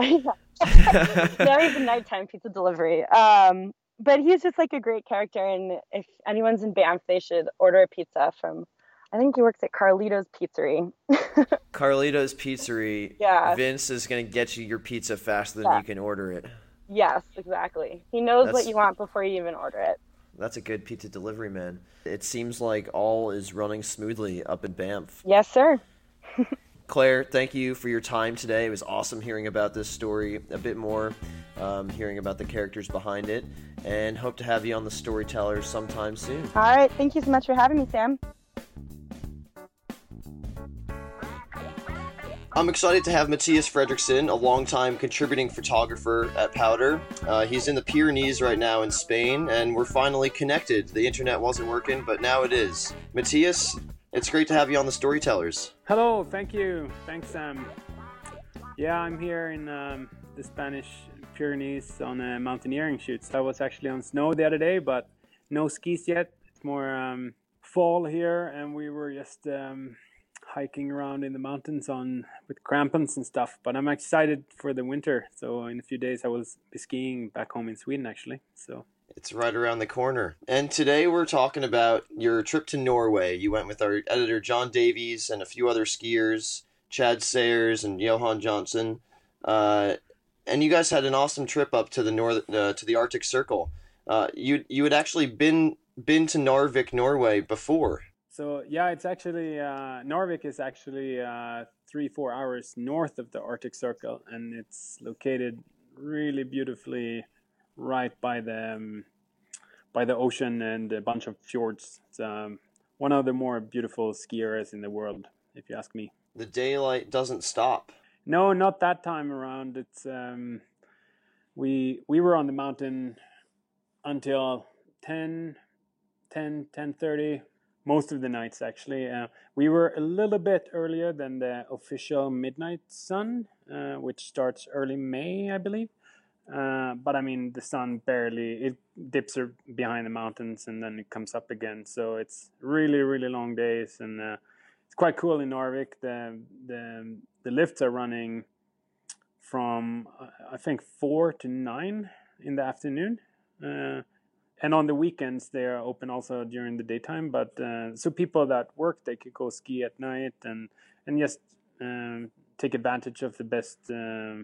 Yeah, he's a nighttime pizza delivery. Um, but he's just like a great character. And if anyone's in Banff, they should order a pizza from, I think he works at Carlito's Pizzeria. Carlito's Pizzeria. Yeah. Vince is going to get you your pizza faster than yeah. you can order it. Yes, exactly. He knows That's, what you want before you even order it. That's a good pizza delivery man. It seems like all is running smoothly up in Banff. Yes, sir. Claire, thank you for your time today. It was awesome hearing about this story a bit more, um, hearing about the characters behind it, and hope to have you on the Storytellers sometime soon. All right. Thank you so much for having me, Sam. I'm excited to have Matthias Fredrickson, a longtime contributing photographer at Powder. Uh, he's in the Pyrenees right now in Spain, and we're finally connected. The internet wasn't working, but now it is. Matthias, it's great to have you on the Storytellers. Hello, thank you. Thanks, Sam. Yeah, I'm here in um, the Spanish Pyrenees on a mountaineering shoot. So I was actually on snow the other day, but no skis yet. It's more um, fall here, and we were just um, hiking around in the mountains on with crampons and stuff. But I'm excited for the winter. So in a few days, I will be skiing back home in Sweden, actually. So. It's right around the corner. And today we're talking about your trip to Norway. You went with our editor John Davies and a few other skiers, Chad Sayers and Johan Johnson. Uh, and you guys had an awesome trip up to the north uh, to the Arctic Circle. Uh, you you had actually been been to Narvik, Norway before. So yeah, it's actually uh, Narvik is actually uh, three four hours north of the Arctic Circle, and it's located really beautifully right by the um, by the ocean and a bunch of fjords. It's um, one of the more beautiful ski areas in the world, if you ask me. The daylight doesn't stop. No, not that time around. It's um, we we were on the mountain until ten, ten, ten thirty, most of the nights actually. Uh, we were a little bit earlier than the official midnight sun, uh, which starts early May, I believe. Uh, but I mean, the sun barely, it dips behind the mountains and then it comes up again. So it's really, really long days, and uh, it's quite cool in Narvik. The, the, the lifts are running from, uh, I think, four to nine in the afternoon. Uh, and on the weekends, they are open also during the daytime. But uh, so people that work, they could go ski at night and, and just um, take advantage of the best um,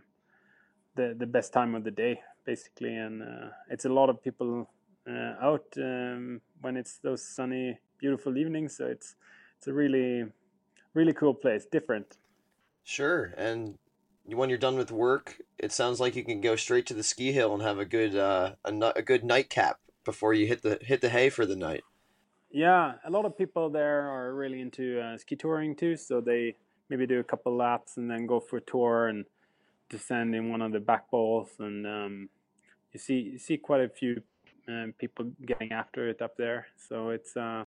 the the best time of the day, basically. And uh, it's a lot of people uh, out um, when it's those sunny, beautiful evenings. So it's it's a really, really cool place, different. Sure. And when you're done with work, it sounds like you can go straight to the ski hill and have a good uh, a, a good nightcap before you hit the hit the hay for the night. Yeah, a lot of people there are really into uh, ski touring too. So they maybe do a couple laps and then go for a tour and descend in one of the back bowls, and um, you see you see quite a few um, people getting after it up there. So it's uh,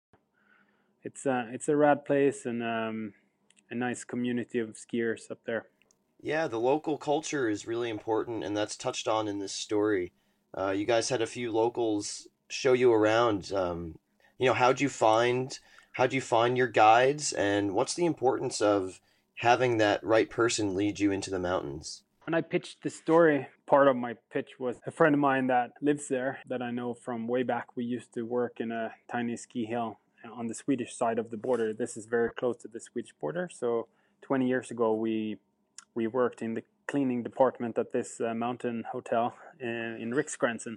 it's uh, it's a rad place and um, a nice community of skiers up there. Yeah, the local culture is really important, and that's touched on in this story. Uh, you guys had a few locals show you around. Um, you know, how'd you find how'd you find your guides, and what's the importance of having that right person lead you into the mountains? When I pitched the story, part of my pitch was a friend of mine that lives there that I know from way back. We used to work in a tiny ski hill on the Swedish side of the border. This is very close to the Swedish border. So twenty years ago, we we worked in the cleaning department at this uh, mountain hotel in, in Riksgränsen.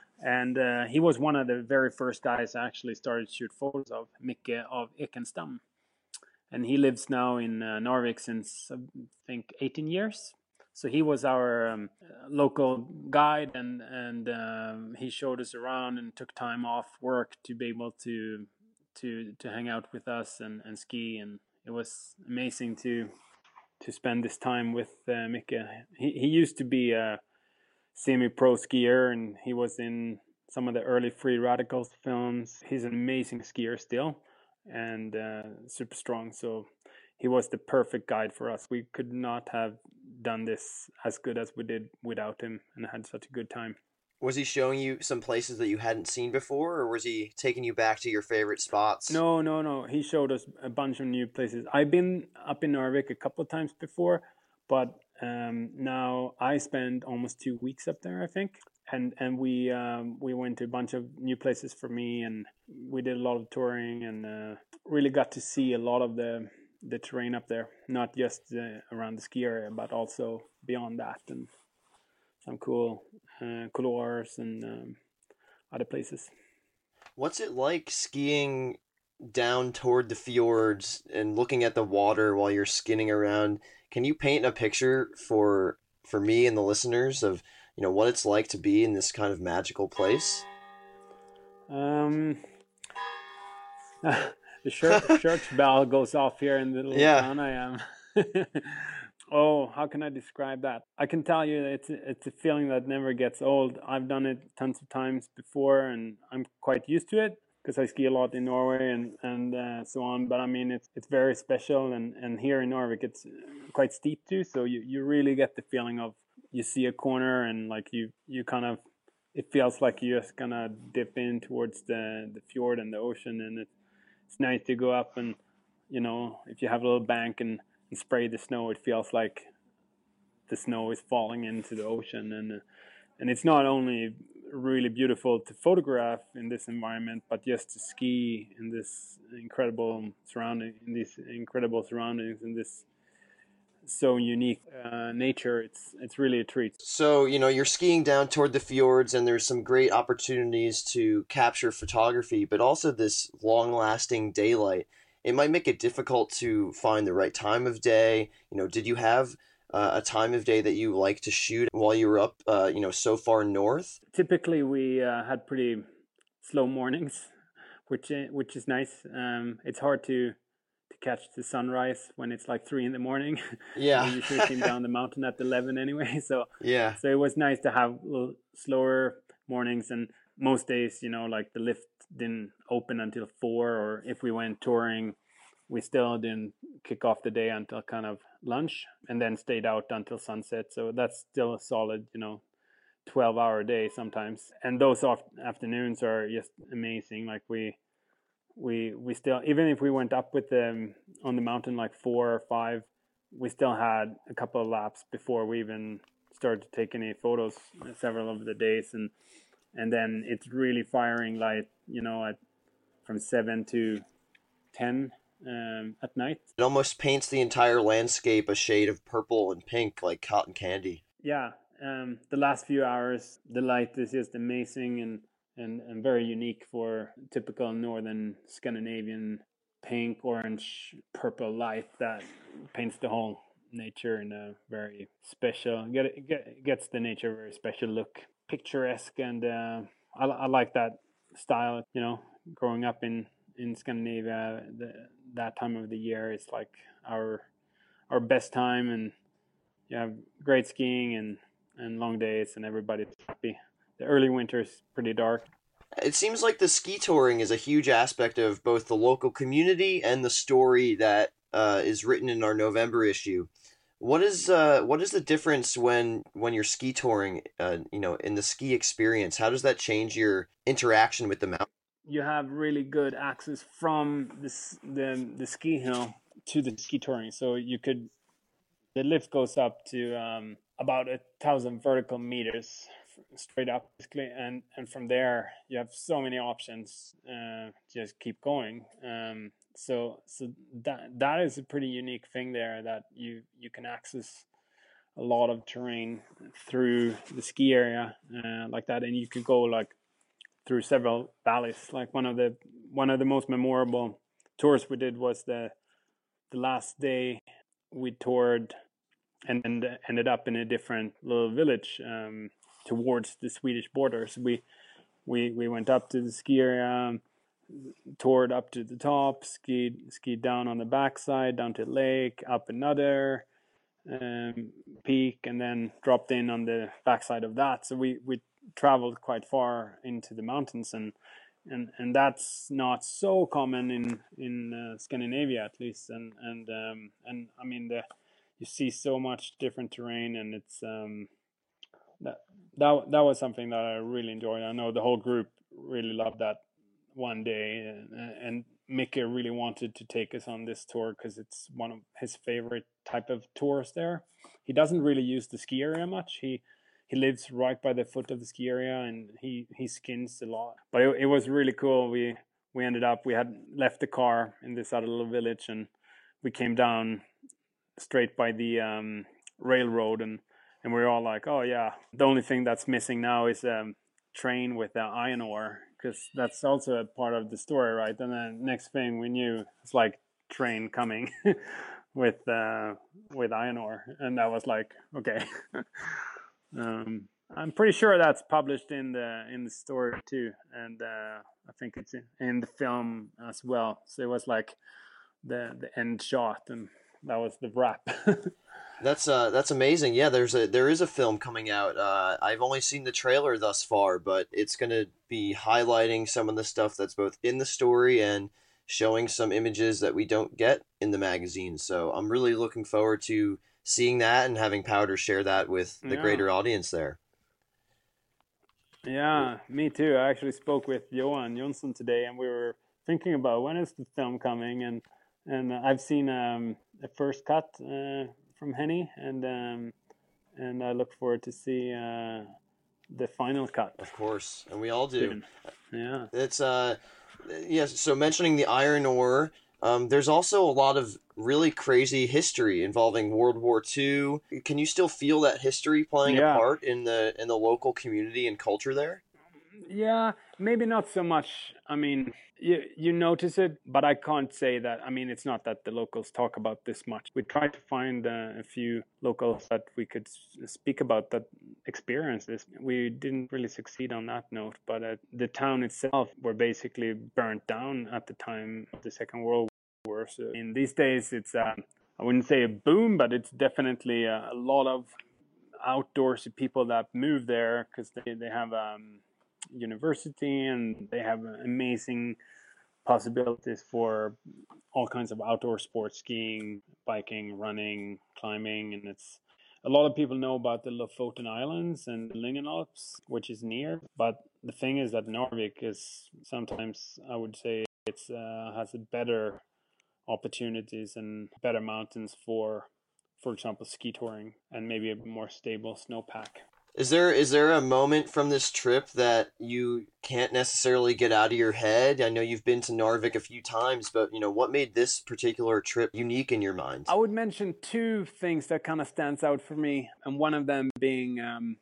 And uh, he was one of the very first guys I actually started to shoot photos of, Micke of Ekenstam. And he lives now in uh, Narvik since, I think, eighteen years. So he was our um, local guide, and and um, he showed us around and took time off work to be able to to to hang out with us and, and ski. And it was amazing to to spend this time with uh, Micke. He he used to be a semi-pro skier, and he was in some of the early Free Radicals films. He's an amazing skier still, and uh, super strong. So he was the perfect guide for us. We could not have done this as good as we did without him, and had such a good time. Was he showing you some places that you hadn't seen before, or was he taking you back to your favorite spots? No, no, no. He showed us a bunch of new places. I've been up in Narvik a couple of times before, but um, now I spent almost two weeks up there, I think. And and we um, we went to a bunch of new places for me, and we did a lot of touring, and uh, really got to see a lot of the the terrain up there, not just uh, around the ski area, but also beyond that, and some cool uh, couloirs and um, other places. What's it like skiing down toward the fjords and looking at the water while you're skinning around. Can you paint a picture for for me and the listeners of, you know, what it's like to be in this kind of magical place? Um, the church, church bell goes off here in the little Yeah. town I am. Oh, how can I describe that? I can tell you that it's it's a feeling that never gets old. I've done it tons of times before, and I'm quite used to it because I ski a lot in Norway and and uh, so on. But I mean, it's it's very special, and and here in Norway it's quite steep too. So you you really get the feeling of, you see a corner and like you you kind of, it feels like you're just gonna dip in towards the the fjord and the ocean, and it, it's nice to go up and, you know, if you have a little bank and and spray the snow, it feels like the snow is falling into the ocean. And uh, and it's not only really beautiful to photograph in this environment, but just to ski in this incredible surrounding, in these incredible surroundings, in this so unique uh, nature. It's it's really a treat. So, you know, you're skiing down toward the fjords and there's some great opportunities to capture photography, but also this long-lasting daylight. It might make it difficult to find the right time of day. You know, did you have uh, a time of day that you like to shoot while you were up, uh, you know, so far north? Typically, we uh, had pretty slow mornings, which which is nice. Um, it's hard to to catch the sunrise when it's like three in the morning. Yeah. We usually came down the mountain at eleven anyway. So Yeah. so it was nice to have a little slower mornings. And most days, you know, like the lift didn't open until four, or if we went touring, we still didn't kick off the day until kind of lunch, and then stayed out until sunset. So that's still a solid, you know, twelve hour day sometimes. And those off afternoons are just amazing. Like we we we still, even if we went up with them on the mountain like four or five, we still had a couple of laps before we even started to take any photos several of the days. And and then it's really firing light, you know, at from seven to ten um, at night. It almost paints the entire landscape a shade of purple and pink, like cotton candy. Yeah, um, the last few hours, the light is just amazing and, and, and very unique for typical northern Scandinavian pink, orange, purple light that paints the whole nature in a very special, get, get, gets the nature a very special look, picturesque. And uh, I, I like that style, you know, growing up in in Scandinavia. The, that time of the year is like our our best time, and you have great skiing and and long days, and everybody's happy. The early winter is pretty dark. It seems like the ski touring is a huge aspect of both the local community and the story that uh, is written in our November issue. What is uh, what is the difference when when you're ski touring? Uh, you know, in the ski experience, how does that change your interaction with the mountain? You have really good access from this, the the ski hill to the ski touring. So you could, the lift goes up to um, about a thousand vertical meters straight up, basically, and and from there you have so many options. Uh, just keep going. Um, so so that that is a pretty unique thing there, that you you can access a lot of terrain through the ski area uh, like that, and you could go like through several valleys. Like one of the one of the most memorable tours we did was the the last day we toured and, and ended up in a different little village um, towards the Swedish border. So we we we went up to the ski area, toured up to the top, skied skied down on the backside, down to the lake, up another um, peak, and then dropped in on the backside of that. So we we traveled quite far into the mountains, and and and that's not so common in in uh, Scandinavia, at least. And and um, and I mean, the you see so much different terrain, and it's um, that that that was something that I really enjoyed. I know the whole group really loved that one day, and, and Mickey really wanted to take us on this tour because it's one of his favorite type of tours there. He doesn't really use the ski area much. He he lives right by the foot of the ski area, and he he skins a lot. But it, it was really cool. We we ended up, we had left the car in this other little village, and we came down straight by the um, railroad, and and we were all like, oh yeah, the only thing that's missing now is a um, train with the iron ore because that's also a part of the story, right? And then next thing we knew, it's like train coming with uh, with iron ore, and that was like, okay. um, I'm pretty sure that's published in the in the story too, and uh, I think it's in the film as well. So it was like the the end shot, and that was the wrap. That's uh that's amazing. Yeah, there's a there is a film coming out. Uh, I've only seen the trailer thus far, but it's gonna be highlighting some of the stuff that's both in the story and showing some images that we don't get in the magazine. So I'm really looking forward to seeing that and having Powder share that with the Yeah. greater audience there. Yeah, me too. I actually spoke with Johan Jonsson today, and we were thinking about when is the film coming, and and I've seen um, a first cut uh, from Henny, and um, and I look forward to see uh, the final cut. Of course, and we all do. soon. Yeah, It's uh yes, so mentioning the iron ore, um, there's also a lot of really crazy history involving World War Two. Can you still feel that history playing Yeah. a part in the in the local community and culture there? yeah, maybe not so much. I mean, you you notice it, but I can't say that. I mean, it's not that the locals talk about this much. We tried to find uh, a few locals that we could s- speak about that experience this. We didn't really succeed on that note, but uh, the town itself were basically burnt down at the time of the Second World War. So in these days, it's uh, I wouldn't say a boom, but it's definitely a, a lot of outdoorsy people that move there because they, they have um, university and they have amazing possibilities for all kinds of outdoor sports, skiing, biking, running, climbing, and it's a lot of people know about the Lofoten Islands and Lyngen Alps, which is near. But the thing is that Narvik is sometimes, I would say, it's uh, has a better opportunities and better mountains for, for example, ski touring and maybe a more stable snowpack. Is there is there a moment from this trip that you can't necessarily get out of your head? I know you've been to Narvik a few times, but you know, what made this particular trip unique in your mind? I would mention two things that kind of stands out for me, and one of them being um,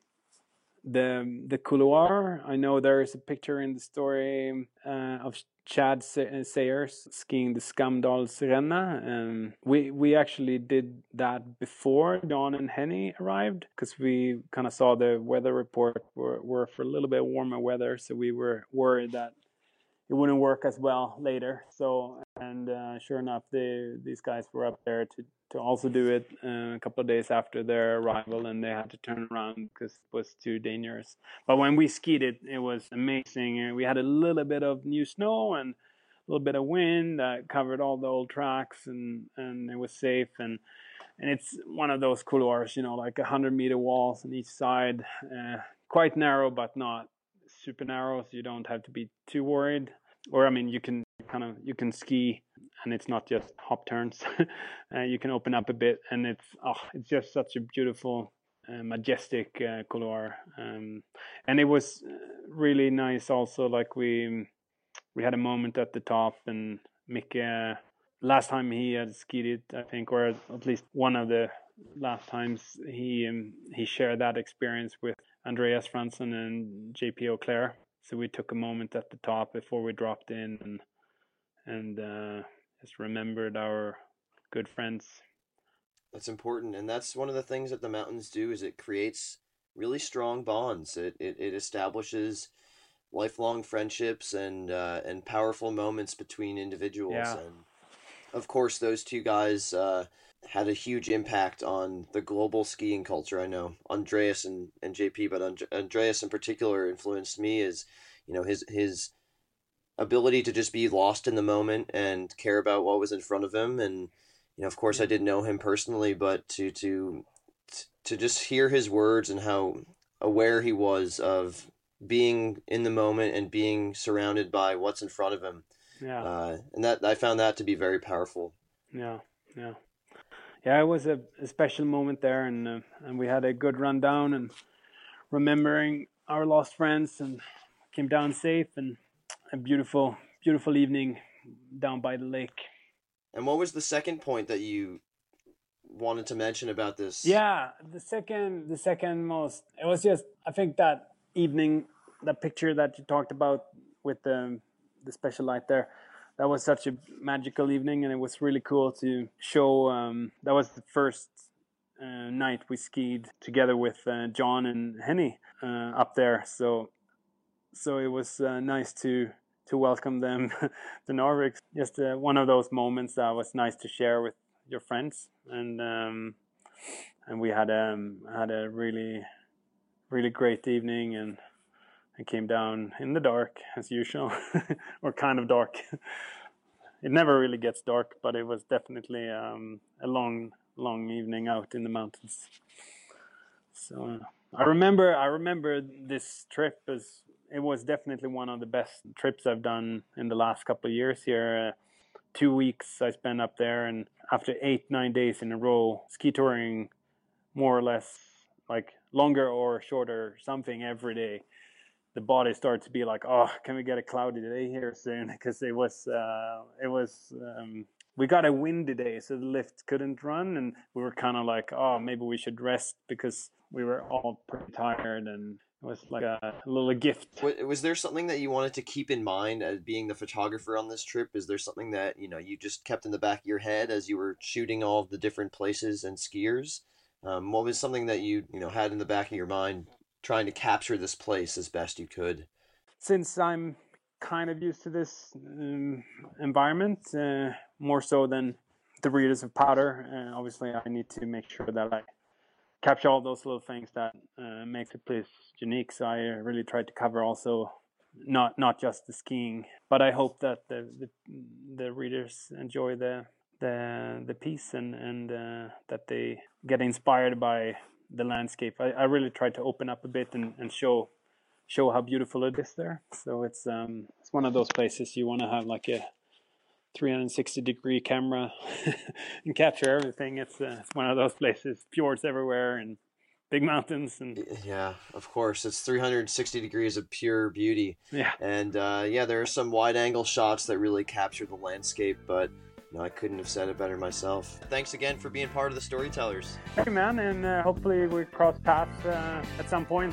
the the couloir. I know there is a picture in the story uh, of Chad Sa- Sayers skiing the Skamdalsrenna. Um, we we actually did that before Don and Henny arrived because we kind of saw the weather report were, were for a little bit warmer weather, so we were worried that it wouldn't work as well later. So, and uh, sure enough, they, these guys were up there to, to also do it uh, a couple of days after their arrival, and they had to turn around because it was too dangerous. But when we skied it, it was amazing. We had a little bit of new snow and a little bit of wind that covered all the old tracks, and, and it was safe. And and it's one of those couloirs, you know, like one hundred meter walls on each side, uh, quite narrow, but not super narrow, so you don't have to be too worried. Or I mean, you can kind of you can ski, and it's not just hop turns. uh, you can open up a bit, and it's oh, it's just such a beautiful, uh, majestic uh, couloir. Um, and it was really nice. Also, like we we had a moment at the top, and Mick. Uh, last time he had skied it, I think, or at least one of the last times he um, he shared that experience with Andreas Fransson and J P O'Clair. So we took a moment at the top before we dropped in and and uh, just remembered our good friends. That's important, and that's one of the things that the mountains do is it creates really strong bonds. It it, it establishes lifelong friendships and uh, and powerful moments between individuals. Yeah. And of course, those two guys uh, had a huge impact on the global skiing culture. I know Andreas and, and J P, but And- Andreas in particular influenced me as, you know, his his ability to just be lost in the moment and care about what was in front of him. And, you know, of course, I didn't know him personally, but to to to just hear his words and how aware he was of being in the moment and being surrounded by what's in front of him. Yeah. Uh, and that I found that to be very powerful. Yeah, yeah, yeah. It was a, a special moment there, and uh, and we had a good rundown and remembering our lost friends, and came down safe, and a beautiful, beautiful evening down by the lake. And what was the second point that you wanted to mention about this? Yeah, the second, the second most. It was just, I think that evening, that picture that you talked about with the the special light there. That was such a magical evening, and it was really cool to show. Um, that was the first uh, night we skied together with uh, John and Henny uh, up there. So, so it was uh, nice to to welcome them to Narvik. Just uh, one of those moments that was nice to share with your friends, and um, and we had um had a really really great evening, and I came down in the dark as usual, or kind of dark. It never really gets dark, but it was definitely um, a long, long evening out in the mountains. So uh, I remember, I remember this trip as it was definitely one of the best trips I've done in the last couple of years here. Uh, two weeks I spent up there, and after eight, nine days in a row, ski touring more or less like longer or shorter, something every day. The body started to be like, oh, can we get a cloudy day here soon? Because it was, uh, it was, um, we got a windy day, so the lift couldn't run, and we were kind of like, oh, maybe we should rest because we were all pretty tired, and it was like a, a little gift. Was there something that you wanted to keep in mind as being the photographer on this trip? Is there something that, you know, you just kept in the back of your head as you were shooting all of the different places and skiers? Um, what was something that you, you know, had in the back of your mind trying to capture this place as best you could? Since I'm kind of used to this um, environment, uh, more so than the readers of Powder, uh, obviously I need to make sure that I capture all those little things that uh, make the place unique. So I really tried to cover also not not just the skiing, but I hope that the the, the readers enjoy the the the piece, and and uh, that they get inspired by the landscape. I, I really tried to open up a bit and, and show show how beautiful it is there. So it's um it's one of those places you want to have like a three hundred sixty degree camera and capture everything. It's uh, it's one of those places, fjords everywhere and big mountains. And yeah, of course, it's three hundred sixty degrees of pure beauty. Yeah, and uh, yeah, there are some wide angle shots that really capture the landscape, but no, I couldn't have said it better myself. Thanks again for being part of the Storytellers. Hey man, and uh, hopefully we cross paths uh, at some point.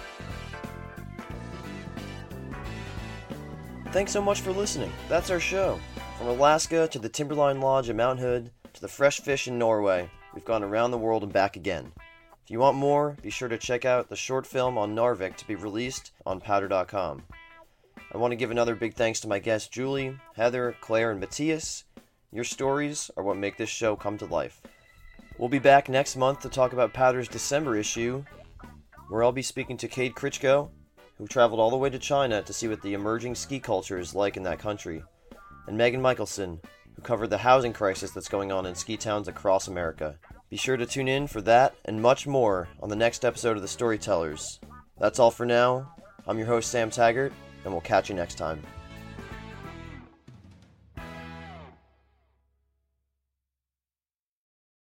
Thanks so much for listening. That's our show. From Alaska to the Timberline Lodge at Mount Hood to the fresh fish in Norway, we've gone around the world and back again. If you want more, be sure to check out the short film on Narvik to be released on powder dot com. I want to give another big thanks to my guests Julie, Heather, Claire, and Matthias. Your stories are what make this show come to life. We'll be back next month to talk about Powder's December issue, where I'll be speaking to Cade Critchko, who traveled all the way to China to see what the emerging ski culture is like in that country, and Megan Michelson, who covered the housing crisis that's going on in ski towns across America. Be sure to tune in for that and much more on the next episode of The Storytellers. That's all for now. I'm your host, Sam Taggart, and we'll catch you next time.